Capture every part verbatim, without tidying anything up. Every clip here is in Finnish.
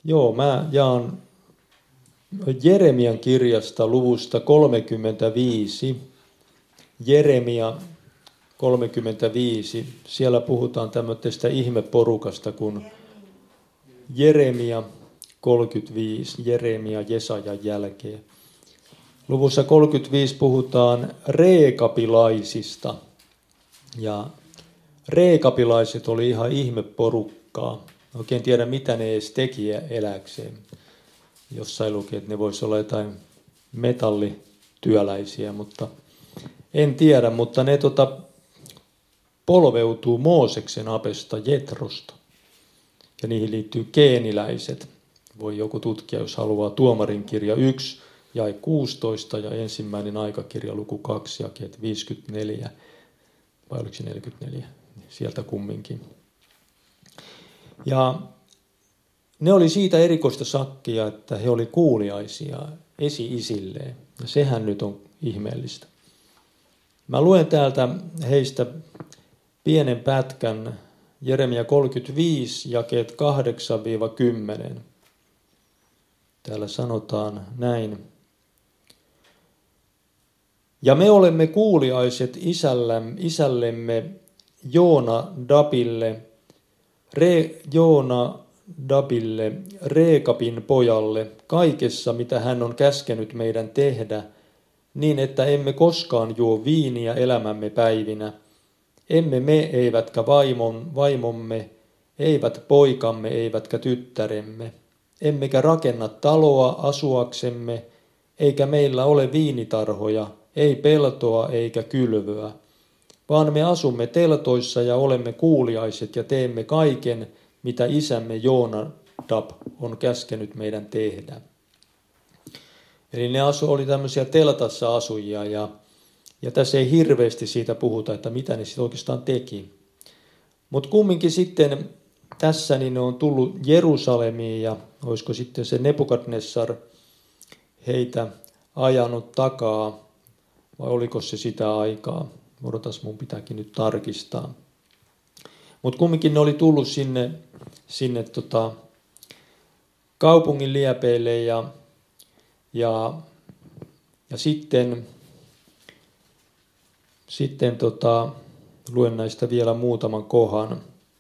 Joo, mä jaan Jeremian kirjasta luvusta kolmekymmentäviisi. Jeremia kolmekymmentäviisi. Siellä puhutaan tämmöisestä ihmeporukasta kuin Jeremia kolmekymmentäviisi. Jeremia Jesajan jälkeen. Luvussa kolmekymmentäviisi puhutaan reekapilaisista. Ja reekapilaiset oli ihan ihmeporukkaa. Oikein tiedä, mitä ne edes teki eläkseen. Jossain luki, että ne voisi olla jotain metallityöläisiä, mutta en tiedä. Mutta ne tota, polveutuu Mooseksen apesta Jetrosta. Ja niihin liittyy keeniläiset. Voi joku tutkia, jos haluaa. Tuomarin kirja yksi, jae kuusitoista ja ensimmäinen aikakirja luku kaksi, jakeet viisikymmentäneljä. Vai oliko se neljäkymmentäneljä? Sieltä kumminkin. Ja ne oli siitä erikoista sakkia, että he oli kuuliaisia esi-isilleen. Ja sehän nyt on ihmeellistä. Mä luen täältä heistä pienen pätkän, Jeremia kolmekymmentäviisi, jakeet kahdeksan kymmenen. Täällä sanotaan näin. Ja me olemme kuuliaiset isällemme Joonadabille, Re, Joonadabille, Reekapin pojalle, kaikessa mitä hän on käskenyt meidän tehdä, niin että emme koskaan juo viiniä elämämme päivinä. Emme me eivätkä vaimon, vaimomme, eivät poikamme eivätkä tyttäremme. Emmekä rakenna taloa asuaksemme, eikä meillä ole viinitarhoja, ei peltoa eikä kylvöä, vaan me asumme teltoissa ja olemme kuuliaiset ja teemme kaiken, mitä isämme Joonadab on käskenyt meidän tehdä. Eli ne asu, oli tämmöisiä teltassa asujia ja, ja tässä ei hirveästi siitä puhuta, että mitä ne sitten oikeastaan teki. Mutta kumminkin sitten tässä niin ne on tullut Jerusalemiin ja olisiko sitten se Nebukadnessar heitä ajanut takaa vai oliko se sitä aikaa? Odotas, mun pitääkin nyt tarkistaa. Mutta kumminkin ne oli tullut sinne, sinne tota, kaupungin liepeille ja, ja, ja sitten, sitten tota, luen näistä vielä muutaman kohan.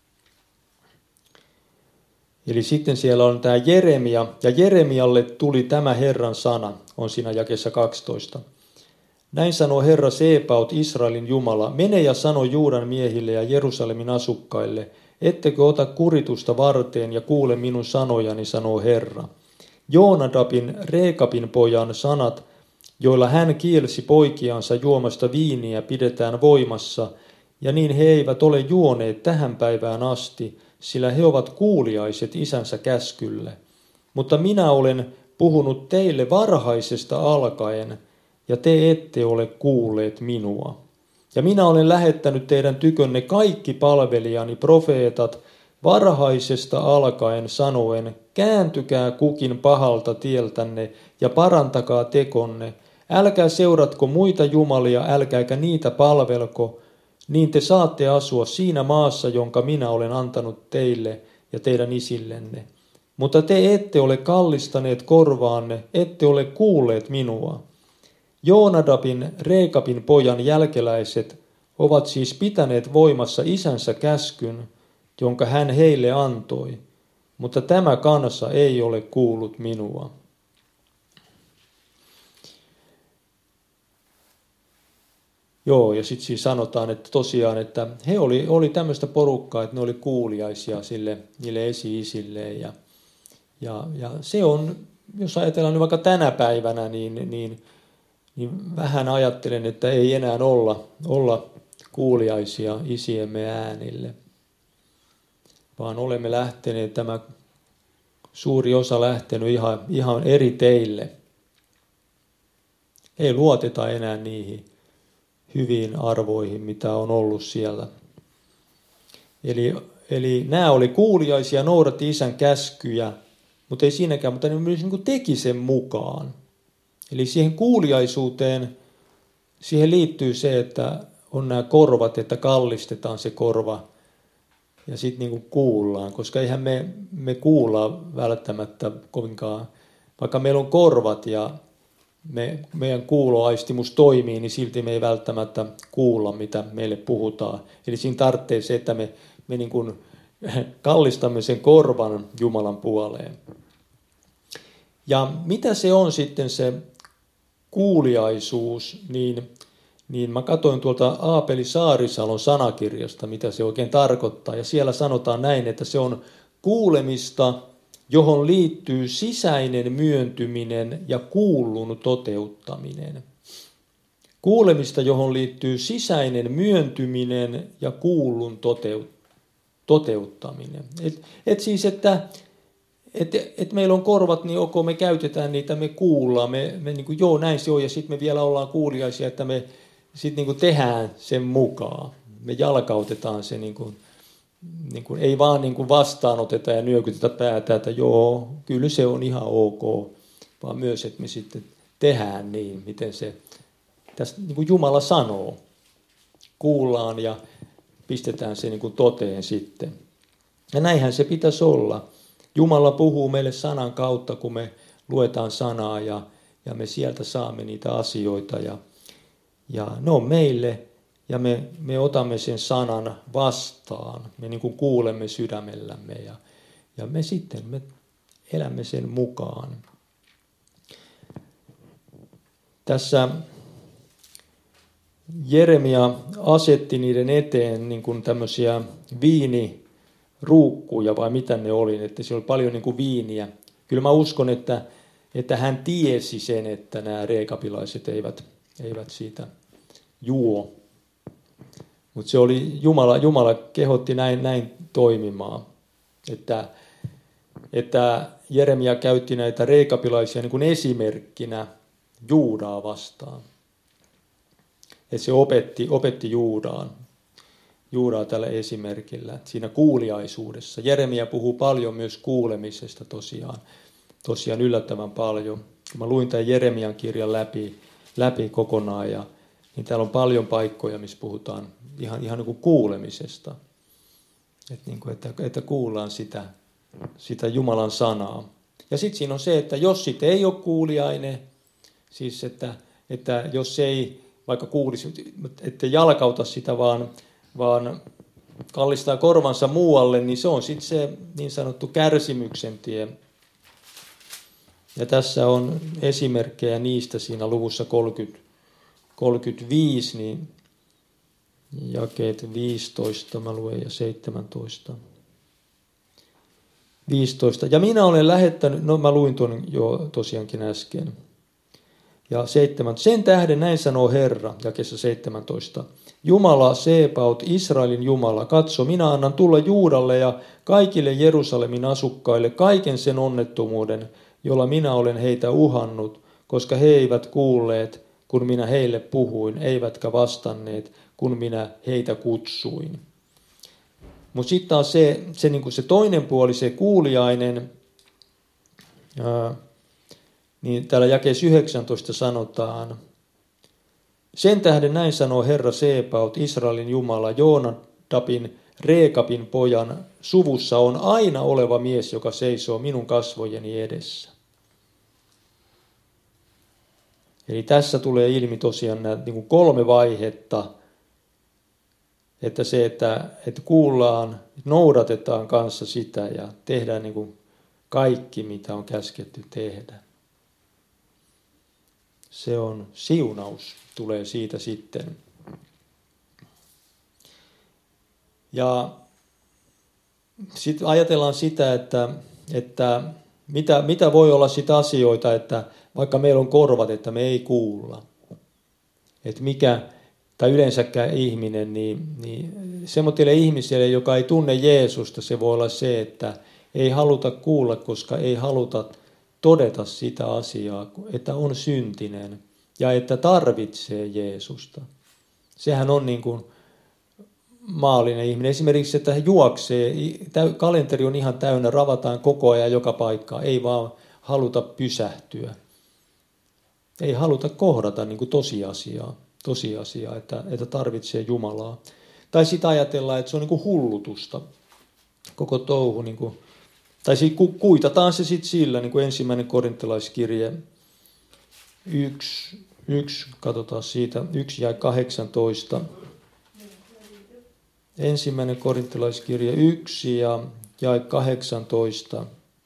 Eli sitten siellä on tämä Jeremia, ja Jeremialle tuli tämä Herran sana, on siinä jakeessa kaksitoista. Näin sanoo Herra Sebaot, Israelin Jumala, mene ja sano Juudan miehille ja Jerusalemin asukkaille, ettekö ota kuritusta varteen ja kuule minun sanojani, sanoo Herra. Joonadabin, Reekapin pojan sanat, joilla hän kielsi poikiansa juomasta viiniä, pidetään voimassa, ja niin he eivät ole juoneet tähän päivään asti, sillä he ovat kuuliaiset isänsä käskylle. Mutta minä olen puhunut teille varhaisesta alkaen, ja te ette ole kuulleet minua. Ja minä olen lähettänyt teidän tykönne kaikki palvelijani, profeetat, varhaisesta alkaen sanoen, kääntykää kukin pahalta tieltänne ja parantakaa tekonne. Älkää seuratko muita jumalia, älkääkä niitä palvelko, niin te saatte asua siinä maassa, jonka minä olen antanut teille ja teidän isillenne. Mutta te ette ole kallistaneet korvaanne, ette ole kuulleet minua. Joonadabin, Reekapin pojan jälkeläiset ovat siis pitäneet voimassa isänsä käskyn, jonka hän heille antoi, mutta tämä kansa ei ole kuullut minua. Joo, ja sitten siis sanotaan, että tosiaan, että he oli, oli tämmöistä porukkaa, että ne oli kuuliaisia sille, niille esi-isilleen. Ja, ja, ja se on, jos ajatellaan nyt vaikka tänä päivänä, niin, niin, niin vähän ajattelen, että ei enää olla, olla kuuliaisia isiemme äänille, vaan olemme lähteneet, tämä suuri osa lähtenyt ihan, ihan eri teille. Ei luoteta enää niihin hyviin arvoihin, mitä on ollut siellä. Eli, eli nämä oli kuuliaisia, noudatti isän käskyjä, mutta ei siinäkään, mutta ne myös niin kuin teki sen mukaan. Eli siihen kuuliaisuuteen, siihen liittyy se, että on nämä korvat, että kallistetaan se korva ja sitten niin kuin kuullaan, koska eihän me, me kuulla välttämättä kovinkaan, vaikka meillä on korvat ja me, meidän kuuloaistimus toimii, niin silti me ei välttämättä kuulla, mitä meille puhutaan. Eli siinä tarvitsee se, että me, me niin kuin kallistamme sen korvan Jumalan puoleen. Ja mitä se on sitten se kuuliaisuus, niin, niin mä katsoin tuolta Aapeli Saarisalon sanakirjasta, mitä se oikein tarkoittaa. Ja siellä sanotaan näin, että se on kuulemista, johon liittyy sisäinen myöntyminen ja kuullun toteuttaminen. Kuulemista, johon liittyy sisäinen myöntyminen ja kuullun toteuttaminen. Et, et siis, että et, et meillä on korvat, niin ok, me käytetään niitä, me kuullaan, me, me niin kuin, joo näin se on, ja sitten me vielä ollaan kuuliaisia, että me sitten niin kuin tehdään sen mukaan. Me jalkautetaan se niin kuin, niin kuin, ei vaan niin kuin vastaanoteta ja nyökytetä päätä, että joo, kyllä se on ihan ok, vaan myös, että me sitten tehdään niin, miten se tässä niin kuin Jumala sanoo. Kuullaan ja pistetään se niin kuin toteen sitten. Ja näinhän se pitäisi olla. Jumala puhuu meille sanan kautta, kun me luetaan sanaa ja, ja me sieltä saamme niitä asioita. Ja, ja ne on meille ja me, me otamme sen sanan vastaan. Me niin kuin kuulemme sydämellämme ja, ja me sitten me elämme sen mukaan. Tässä Jeremia asetti niiden eteen niin kuin tämmöisiä viiniruukkuja, vai mitä ne oli, että siellä oli paljon niin kuin viiniä. Kyllä mä uskon, että, että hän tiesi sen, että nämä reekapilaiset eivät, eivät siitä juo. Mutta se oli, Jumala, Jumala kehotti näin, näin toimimaan, että, että Jeremia käytti näitä reekapilaisia niin kuin esimerkkinä Juudaa vastaan. Että se opetti, opetti Juudaan, Juudaa tällä esimerkillä, siinä kuuliaisuudessa. Jeremia puhuu paljon myös kuulemisesta tosiaan, tosiaan yllättävän paljon. Kun mä luin tämän Jeremian kirjan läpi, läpi kokonaan, ja, niin täällä on paljon paikkoja, missä puhutaan ihan, ihan niin kuin kuulemisesta. Että, niin kuin, että, että kuullaan sitä, sitä Jumalan sanaa. Ja sitten siinä on se, että jos sitten ei ole kuuliainen, siis että, että jos ei vaikka kuulisi, että jalkauta sitä, vaan, vaan kallistaa korvansa muualle, niin se on sitten se niin sanottu kärsimyksen tie. Ja tässä on esimerkkejä niistä siinä luvussa kolmekymmentä, kolmekymmentäviisi, niin jakeet viisitoista, mä luen, ja seitsemäntoista. viisitoista. Ja minä olen lähettänyt, no mä luin tuon jo tosiaankin äsken. Ja seitsemän. Sen tähden näin sanoo Herra, jakeessa seitsemäntoista. Jumala, Sebaot, Israelin Jumala, katso, minä annan tulla Juudalle ja kaikille Jerusalemin asukkaille kaiken sen onnettomuuden, jolla minä olen heitä uhannut, koska he eivät kuulleet, kun minä heille puhuin, eivätkä vastanneet, kun minä heitä kutsuin. Mutta sitten taas se, se, niin se toinen puoli, se kuuliainen, ää, niin täällä jakeessa yhdeksäntoista sanotaan, sen tähden näin sanoo Herra Sebaot, Israelin Jumala, Joonadabin, Reekapin pojan suvussa on aina oleva mies, joka seisoo minun kasvojeni edessä. Eli tässä tulee ilmi tosiaan nämä niin kuin kolme vaihetta, että se, että, että kuullaan, noudatetaan kanssa sitä ja tehdään niin kuin kaikki, mitä on käsketty tehdä. Se on siunaus, tulee siitä sitten. Ja sitten ajatellaan sitä, että, että mitä, mitä voi olla sitä asioita, että vaikka meillä on korvat, että me ei kuulla. Että mikä, tai yleensäkään ihminen, niin, niin semmoiselle ihmiselle, joka ei tunne Jeesusta, se voi olla se, että ei haluta kuulla, koska ei haluta todeta sitä asiaa, että on syntinen ja että tarvitsee Jeesusta. Sehän on niin kuin maallinen ihminen. Esimerkiksi, että he juoksee, kalenteri on ihan täynnä, ravataan koko ajan joka paikkaan, ei vaan haluta pysähtyä. Ei haluta kohdata niin kuin tosiasiaa, tosiasiaa että, että tarvitsee Jumalaa. Tai sitten ajatellaan, että se on niin kuin hullutusta. koko touhu, niin kuin, tai siis kuitataan se sitten sillä, niin kuin ensimmäinen korintalaiskirje yksi, yksi, katsotaan siitä, yksi ja kahdeksantoista. Ensimmäinen korintalaiskirje yksi ja jae kahdeksantoista.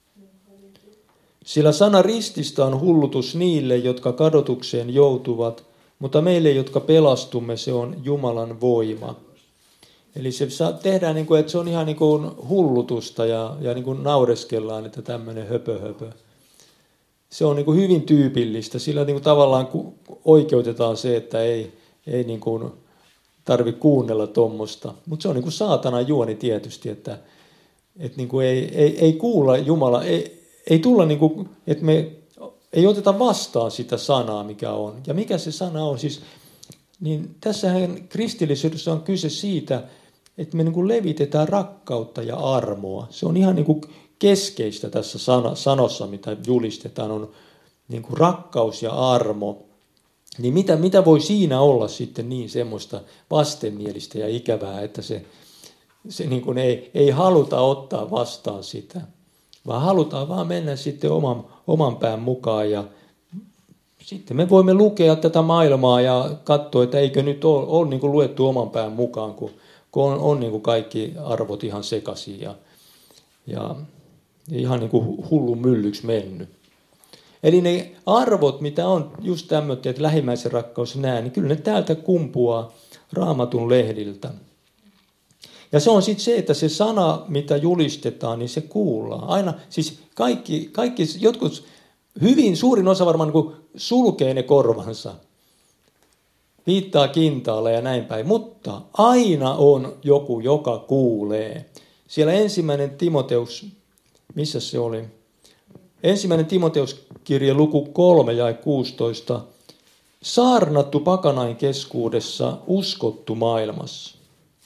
Sillä sana rististä on hullutus niille, jotka kadotukseen joutuvat, mutta meille, jotka pelastumme, se on Jumalan voima. Eli se tehdään niin kuin, että se on ihan niin kuin hullutusta ja, ja niin kuin naureskellaan, että tämmöinen höpö höpö. Se on niin kuin hyvin tyypillistä, sillä niin kuin tavallaan oikeutetaan se, että ei, ei niin kuin tarvitse kuunnella tuommoista. Mutta se on niin kuin saatanan juoni tietysti, että, että niin kuin ei, ei, ei kuulla Jumala, ei, ei tulla niin kuin, että me ei oteta vastaan sitä sanaa, mikä on. Ja mikä se sana on? Siis, niin tässähän kristillisyydessä on kyse siitä, että me niin kuin levitetään rakkautta ja armoa. Se on ihan niin kuin keskeistä tässä sana, sanossa, mitä julistetaan, on niin kuin rakkaus ja armo. Niin mitä, mitä voi siinä olla sitten niin semmoista vastenmielistä ja ikävää, että se, se niin kuin ei, ei haluta ottaa vastaan sitä, vaan halutaan vaan mennä sitten oman, oman pään mukaan ja sitten me voimme lukea tätä maailmaa ja katsoa, että eikö nyt ole, ole niin kuin luettu oman pään mukaan, kun, kun on, on niin kuin kaikki arvot ihan sekaisin ja, ja ihan niin kuin hullun myllyksi mennyt. Eli ne arvot, mitä on just tämmöinen, että lähimmäisen rakkaus nää, niin kyllä ne täältä kumpuaa Raamatun lehdiltä. Ja se on sitten se, että se sana, mitä julistetaan, niin se kuullaan. Aina, siis kaikki, kaikki jotkut, hyvin suurin osa varmaan niin sulkee ne korvansa. Viittaa kintaalle ja näin päin. Mutta aina on joku, joka kuulee. Siellä ensimmäinen Timoteus, missä se oli? Ensimmäinen Timoteuskirje luku kolme jae kuusitoista. Saarnattu pakanain keskuudessa, uskottu maailmassa.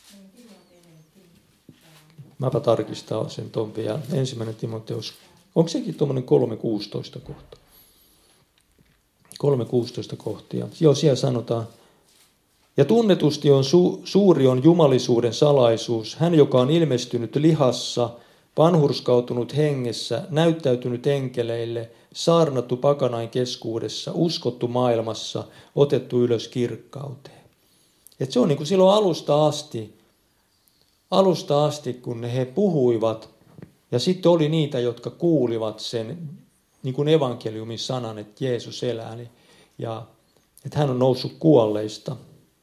Mäpä tarkistaa sen ton vielä. Ensimmäinen Timoteus. Onko sekin tuommoinen kolme kuusitoista kohta? kolme kuusitoista kohtia. Joo, siellä sanotaan. Ja tunnetusti on su- suuri on jumalisuuden salaisuus. Hän, joka on ilmestynyt lihassa, vanhurskautunut hengessä, näyttäytynyt enkeleille, saarnattu pakanain keskuudessa, uskottu maailmassa, otettu ylös kirkkauteen. Et se on niin kuin silloin alusta asti, alusta asti, kun he puhuivat, ja sitten oli niitä, jotka kuulivat sen niin kuin evankeliumin sanan, että Jeesus elää, ja että hän on noussut kuolleista.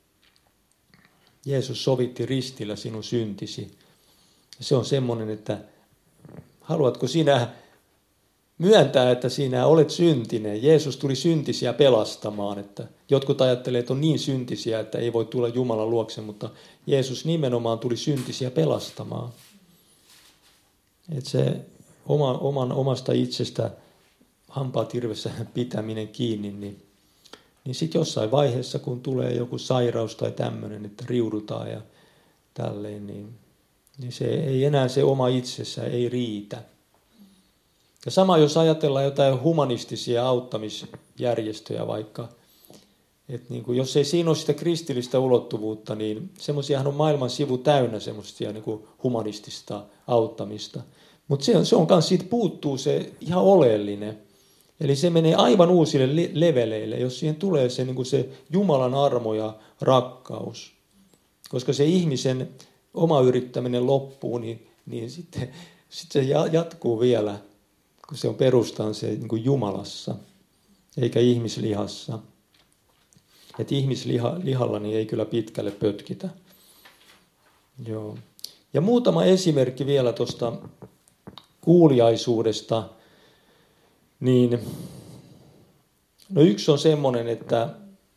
Jeesus sovitti ristillä sinun syntisi. Se on semmoinen, että haluatko sinä myöntää, että sinä olet syntinen? Jeesus tuli syntisiä pelastamaan. Että jotkut ajattelee, että on niin syntisiä, että ei voi tulla Jumalan luokse, mutta Jeesus nimenomaan tuli syntisiä pelastamaan. Että se oma, oman, omasta itsestä hampaat irvessä pitäminen kiinni, niin, niin sitten jossain vaiheessa, kun tulee joku sairaus tai tämmöinen, että riudutaan ja tälleen, niin niin se ei enää se oma itsessä ei riitä. Ja sama jos ajatellaan jotain humanistisia auttamisjärjestöjä vaikka, että niin kuin, jos ei siinä ole sitä kristillistä ulottuvuutta, niin semmoisiahan on maailman sivu täynnä semmoisia niin kuin humanistista auttamista. Mutta se on, se on kanssa, siitä puuttuu se ihan oleellinen. Eli se menee aivan uusille leveleille, jos siihen tulee se, niin kuin se Jumalan armo ja rakkaus. Koska se ihmisen oma yrittäminen loppuu, niin, niin sitten, sitten se jatkuu vielä, kun se on perustaan se niin kuin Jumalassa, eikä ihmislihassa. Että ihmislihalla niin ei kyllä pitkälle pötkitä. Joo. Ja muutama esimerkki vielä tuosta kuuliaisuudesta. Niin, no yksi on semmoinen, että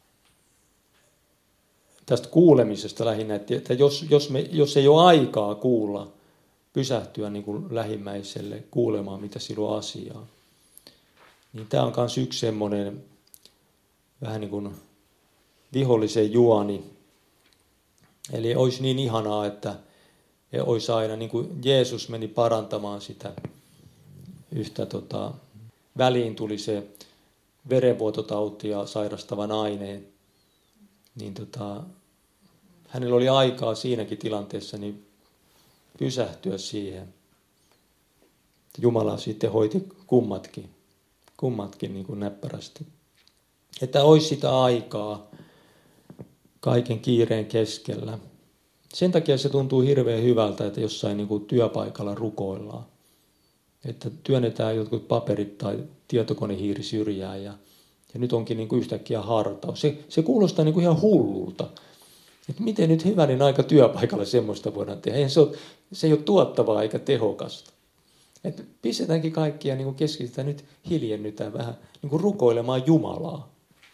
tästä kuulemisesta lähinnä, että jos, jos, me, jos ei ole aikaa kuulla, pysähtyä niin kuin lähimmäiselle kuulemaan, mitä sillä on asiaa, niin tämä on myös yksi semmoinen vähän niin kuin vihollisen juoni. Eli olisi niin ihanaa, että olisi aina, niin kuin Jeesus meni parantamaan sitä yhtä, tota, väliin tuli se verenvuototautia sairastava nainen, niin tota, hänellä oli aikaa siinäkin tilanteessa niin pysähtyä siihen. Jumala sitten hoiti kummatkin, kummatkin niin kuin näppärästi. Että olisi sitä aikaa kaiken kiireen keskellä. Sen takia se tuntuu hirveän hyvältä, että jossain niin kuin työpaikalla rukoillaan. Että työnnetään jotkut paperit tai tietokonehiiri syrjään ja, ja nyt onkin niin kuin yhtäkkiä hartaus. Se, se kuulostaa niin kuin ihan hullulta. Että miten nyt hyvänen aika työpaikalla semmoista voidaan tehdä. Eihän se, ole, se ei ole tuottavaa eikä tehokasta. Että pistetäänkin kaikkia, niin kuin keskitytään nyt, hiljennytään vähän niin kuin rukoilemaan Jumalaa.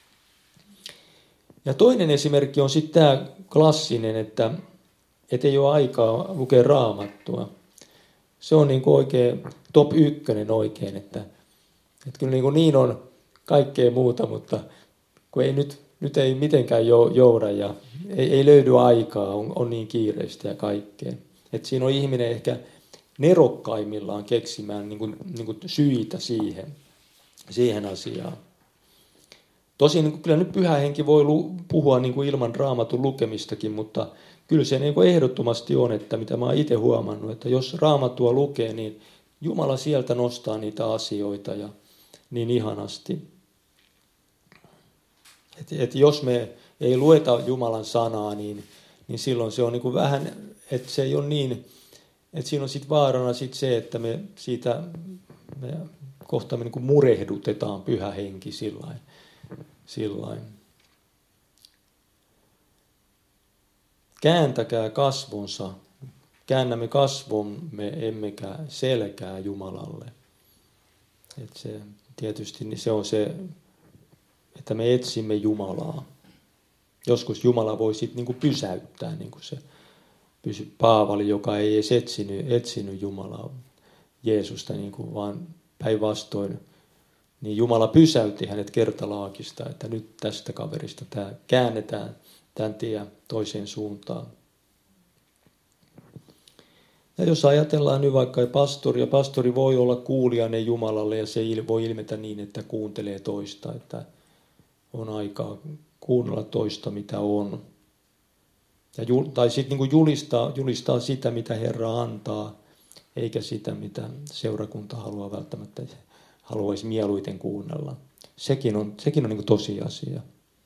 Ja toinen esimerkki on sitten tämä klassinen, että, että ei ole aikaa lukea Raamattua. Se on niin kuin oikein top ykkönen oikein, että, että kyllä niin, kuin niin on kaikkea muuta, mutta kun ei nyt, nyt ei mitenkään jouda ja ei, ei löydy aikaa, on, on niin kiireistä ja kaikkea. Että siinä on ihminen ehkä nerokkaimmillaan keksimään niin kuin, niin kuin syitä siihen, siihen asiaan. Tosin niin kyllä nyt Pyhä Henki voi lu- puhua niin kuin ilman Raamatun lukemistakin, mutta kyllä se niin kuin ehdottomasti on, että mitä mä oon itse huomannut, että jos Raamattua lukee, niin Jumala sieltä nostaa niitä asioita ja niin ihanasti. Et, et jos me ei lueta Jumalan sanaa, niin, niin silloin se on niin kuin vähän, että se ei ole niin, että siinä on sitten vaarana sit se, että me siitä me kohta me niin kuin murehdutetaan Pyhä Henki sillain. sillain. Kääntäkää kasvonsa, käännämme kasvomme emmekä selkää Jumalalle. Et se, tietysti niin se on se, että me etsimme Jumalaa. Joskus Jumala voi sitten niinku pysäyttää, niin kuin se pysy Paavali, joka ei edes etsinyt, etsinyt Jumalaa, Jeesusta, niin kuin, vaan päinvastoin. Niin Jumala pysäytti hänet kertalaakista, että nyt tästä kaverista tämä käännetään tämän tien toiseen suuntaan. Ja jos ajatellaan nyt vaikka pastori, ja pastori voi olla kuulijainen Jumalalle, ja se voi ilmetä niin, että kuuntelee toista, että on aikaa kuunnella toista, mitä on. Ja, tai sitten niin julistaa, julistaa sitä, mitä Herra antaa, eikä sitä, mitä seurakunta haluaa välttämättä, haluaisi mieluiten kuunnella. Sekin on, sekin on niin kuin tosiasia.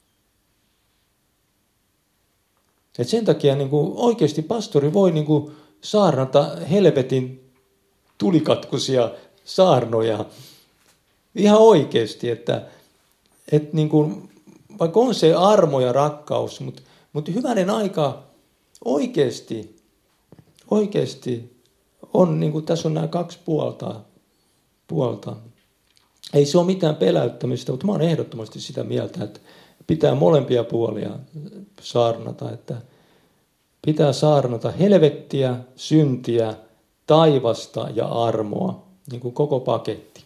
Et sen takia niin kuin oikeasti pastori voi niin kuin saarnata helvetin tulikatkuisia saarnoja ihan oikeasti, että, että niin kuin, vaikka on se armo ja rakkaus, mutta, mutta hyvänen aika oikeasti, oikeasti on, niin kuin tässä on nämä kaksi puolta, puolta. Ei se ole mitään peläyttämistä, mutta mä oon ehdottomasti sitä mieltä, että pitää molempia puolia saarnata, että pitää saarnata helvettiä, syntiä, taivasta ja armoa, niin kuin koko paketti.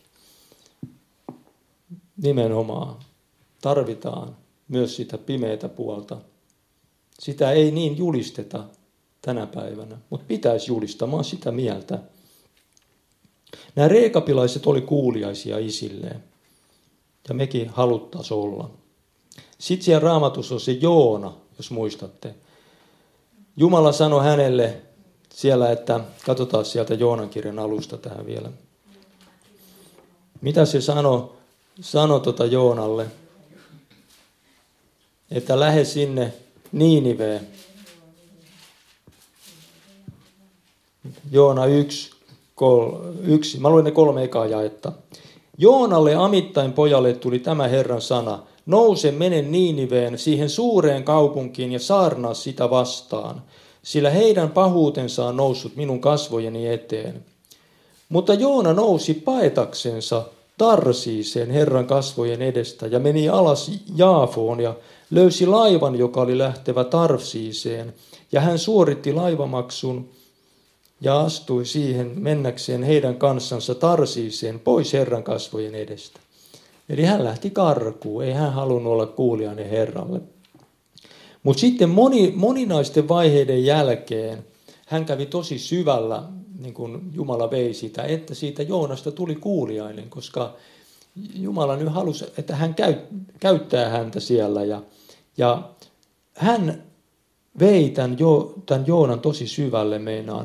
Nimenomaan tarvitaan myös sitä pimeätä puolta. Sitä ei niin julisteta tänä päivänä, mutta pitäisi julistaa, mä oon sitä mieltä. Nämä reekapilaiset oli kuuliaisia isilleen, ja mekin haluttaisiin olla. Sitten siellä Raamatussa on se Joona, jos muistatte. Jumala sanoi hänelle siellä, että katsotaan sieltä Joonan kirjan alusta tähän vielä. Mitä se sanoi sano tota Joonalle? Että lähde sinne Niiniveen. Joona yksi, kol, yksi. Mä luen ne kolme ekaa jaetta. Joonalle Amittain pojalle tuli tämä Herran sana. Nouse, mene Niiniveen, siihen suureen kaupunkiin ja saarnaa sitä vastaan, sillä heidän pahuutensa on noussut minun kasvojeni eteen. Mutta Joona nousi paetaksensa Tarsiiseen Herran kasvojen edestä ja meni alas Jaafoon ja löysi laivan, joka oli lähtevä Tarsiiseen, ja hän suoritti laivamaksun ja astui siihen mennäkseen heidän kanssansa Tarsiiseen pois Herran kasvojen edestä. Eli hän lähti karkuun, ei hän halunnut olla kuulijainen Herralle. Mutta sitten moni, moninaisten vaiheiden jälkeen hän kävi tosi syvällä, niin kuin Jumala vei sitä, että siitä Joonasta tuli kuulijainen, koska Jumala nyt halusi, että hän käy, käyttää häntä siellä. Ja, ja hän vei tämän, jo, tämän Joonan tosi syvälle meinaan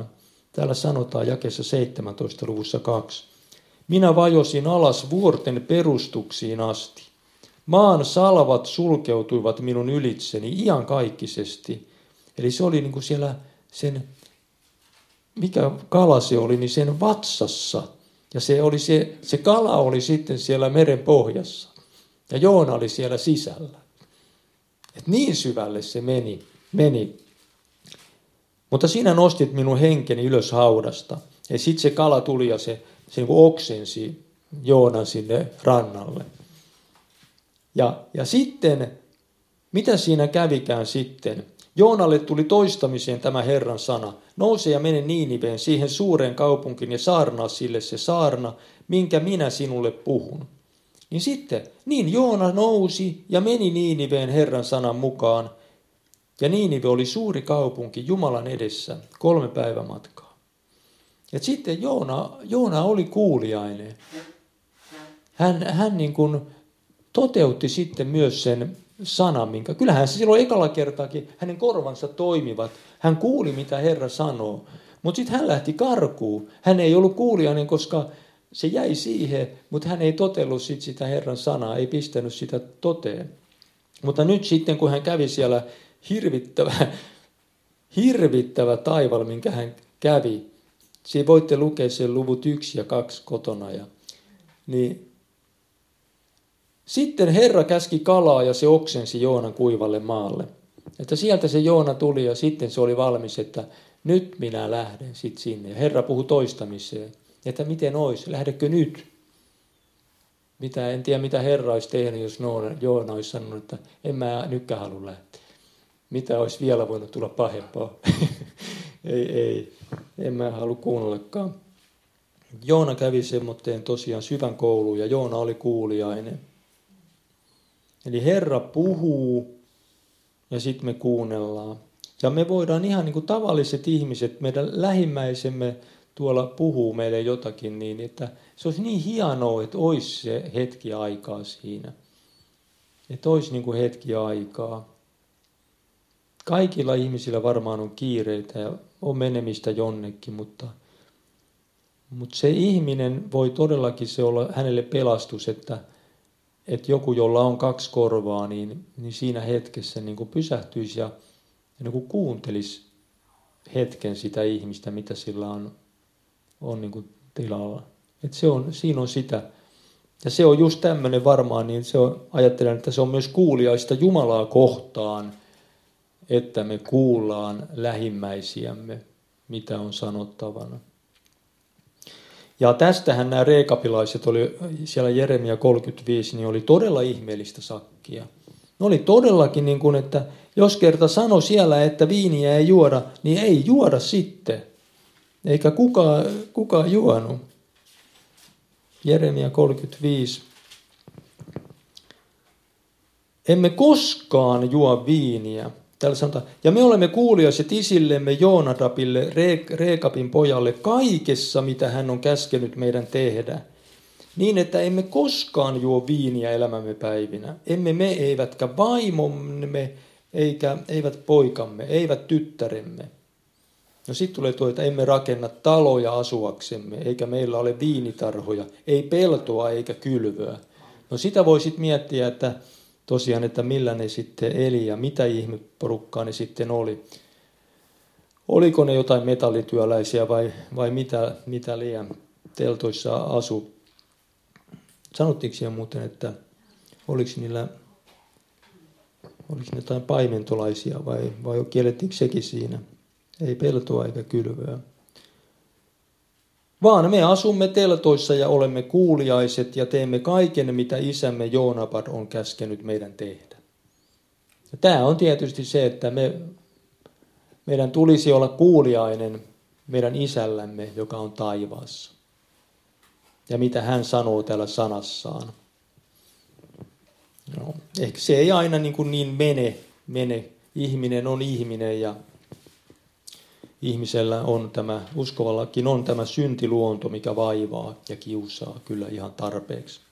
Täällä sanotaan jakeessa seitsemäntoista luvussa kaksi. Minä vajosin alas vuorten perustuksiin asti. Maan salvat sulkeutuivat minun ylitseni iankaikkisesti. Eli se oli niin kuin siellä sen, mikä kala se oli, niin sen vatsassa. Ja se, oli se, se kala oli sitten siellä meren pohjassa. Ja Joona oli siellä sisällä. Et niin syvälle se meni. meni. Mutta sinä nostit minun henkeni ylös haudasta. Ja sitten se kala tuli ja se, se niin kuin oksensi Joonan sinne rannalle. Ja, ja sitten, mitä siinä kävikään sitten? Joonalle tuli toistamiseen tämä Herran sana. Nouse ja mene Niiniveen, siihen suureen kaupunkiin, ja saarnaa sille se saarna, minkä minä sinulle puhun. Niin sitten, niin Joona nousi ja meni Niiniveen Herran sanan mukaan. Ja Niinive oli suuri kaupunki Jumalan edessä, kolme päivämatkaa. Ja sitten Joona, Joona oli kuuliainen. Hän, hän niin kuin toteutti sitten myös sen sanan, minkä... Kyllähän se silloin ekalla kertaakin, hänen korvansa toimivat. Hän kuuli, mitä Herra sanoo. Mutta sitten hän lähti karkuun. Hän ei ollut kuulijainen, koska se jäi siihen, mutta hän ei totellut sit sitä Herran sanaa, ei pistänyt sitä toteen. Mutta nyt sitten, kun hän kävi siellä hirvittävä, hirvittävä taival, minkä hän kävi, siinä voitte lukea sen luvut yksi ja kaksi kotona. Ja, niin sitten Herra käski kalaa ja se oksensi Joonan kuivalle maalle. Että sieltä se Joona tuli ja sitten se oli valmis, että nyt minä lähden sitten sinne. Ja Herra puhui toistamiseen, että miten olisi, lähdekö nyt? Mitä, en tiedä mitä Herra olisi tehnyt, jos Joona olisi sanonut, että en mä nytkään halua lähteä. Mitä olisi vielä voinut tulla pahempaa? ei, ei, en mä halua kuunnellakaan. Joona kävi semmoitteen tosiaan syvän kouluun ja Joona oli kuuliainen. Eli Herra puhuu ja sitten me kuunnellaan. Ja me voidaan ihan niin kuin tavalliset ihmiset, meidän lähimmäisemme tuolla puhuu meille jotakin niin, että se olisi niin hienoa, että olisi se hetki aikaa siinä. Että olisi niin kuin hetki aikaa. Kaikilla ihmisillä varmaan on kiireitä ja on menemistä jonnekin, mutta, mutta se ihminen voi todellakin se olla hänelle pelastus, että että joku, jolla on kaksi korvaa, niin, niin siinä hetkessä niin kuin pysähtyisi ja, ja niin kuin kuuntelisi hetken sitä ihmistä, mitä sillä on, on niin kuin tilalla. Et se on, siinä on sitä. Ja se on just tämmöinen varmaan, niin se on, ajattelen, että se on myös kuuliaista Jumalaa kohtaan, että me kuullaan lähimmäisiämme, mitä on sanottavana. Ja tästähän nämä reekapilaiset oli siellä Jeremia kolmekymmentäviisi, niin oli todella ihmeellistä sakkia. Ne oli todellakin niin kuin, että jos kerta sanoi siellä, että viiniä ei juoda, niin ei juoda sitten. Eikä kukaan, kukaan juonut. Jeremia kolmekymmentäviisi. Emme koskaan juo viiniä. Täällä sanotaan, ja me olemme kuuliaiset isillemme Joonadabille, Reekapin pojalle, kaikessa, mitä hän on käskenyt meidän tehdä. Niin, että emme koskaan juo viiniä elämämme päivinä. Emme me, eivätkä vaimomme, eikä, eivät poikamme, eivät tyttäremme. No sitten tulee tuo, että emme rakenna taloja asuaksemme, eikä meillä ole viinitarhoja, ei peltoa eikä kylvöä. No sitä voi sitten miettiä, että tosiaan, että millä ne sitten eli ja mitä ihmeporukkaa ne sitten oli. Oliko ne jotain metallityöläisiä vai, vai mitä, mitä liian teltoissa asu? Sanottiinko siellä muuten, että oliko niillä, oliko ne jotain paimentolaisia vai, vai kiellettiinkö sekin siinä? Ei peltoa eikä kylvöä. Vaan me asumme teltoissa ja olemme kuuliaiset ja teemme kaiken, mitä isämme Joonabad on käskenyt meidän tehdä. Ja tämä on tietysti se, että me, meidän tulisi olla kuuliainen meidän isällämme, joka on taivaassa. Ja mitä hän sanoo täällä sanassaan. No, ehkä se ei aina niin, kuin niin mene, mene. Ihminen on ihminen ja ihmisellä on tämä, uskovallakin on tämä syntiluonto, mikä vaivaa ja kiusaa kyllä ihan tarpeeksi.